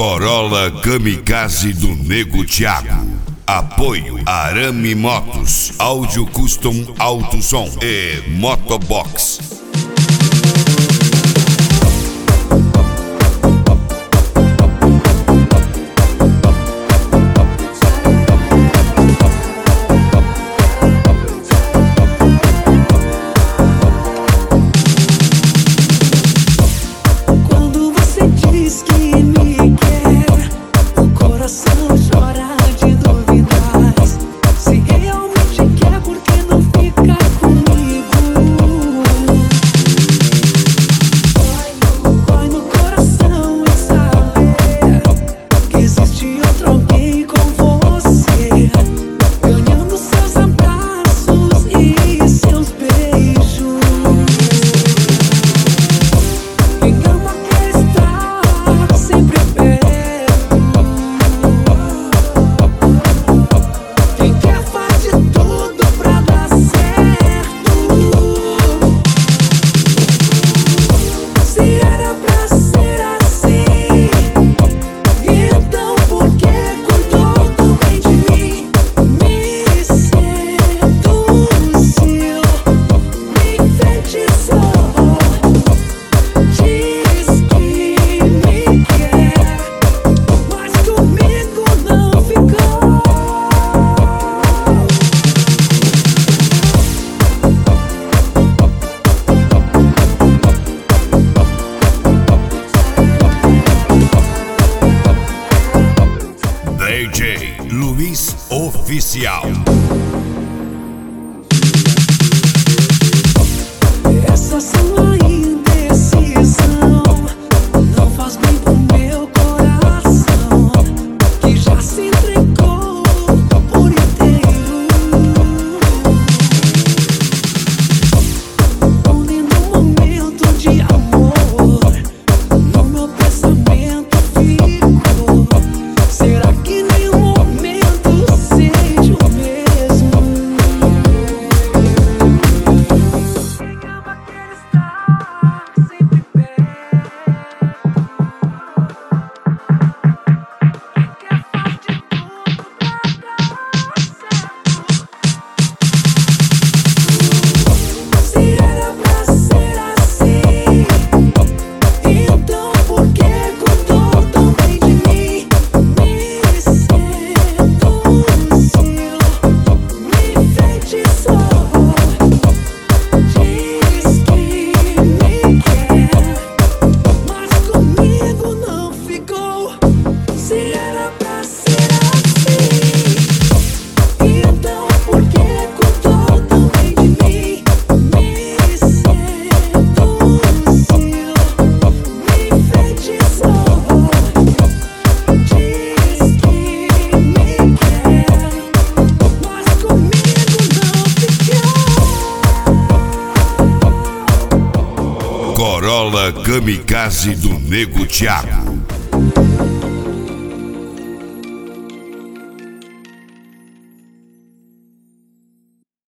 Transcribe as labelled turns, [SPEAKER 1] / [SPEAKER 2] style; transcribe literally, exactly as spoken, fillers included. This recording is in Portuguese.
[SPEAKER 1] Corolla Kamikaze do Nego Thiago. Apoio Arame Motos, Áudio Custom Alto Som e Motobox. D J Luiz Oficial.
[SPEAKER 2] Essa sua indecisão não faz bem pro meu coração, que já se entregou por inteiro. Onde no momento de amor, no meu pensamento ficou. Será que nenhum momento seja o mesmo?
[SPEAKER 1] Corolla Kamikaze do Nego Thiago.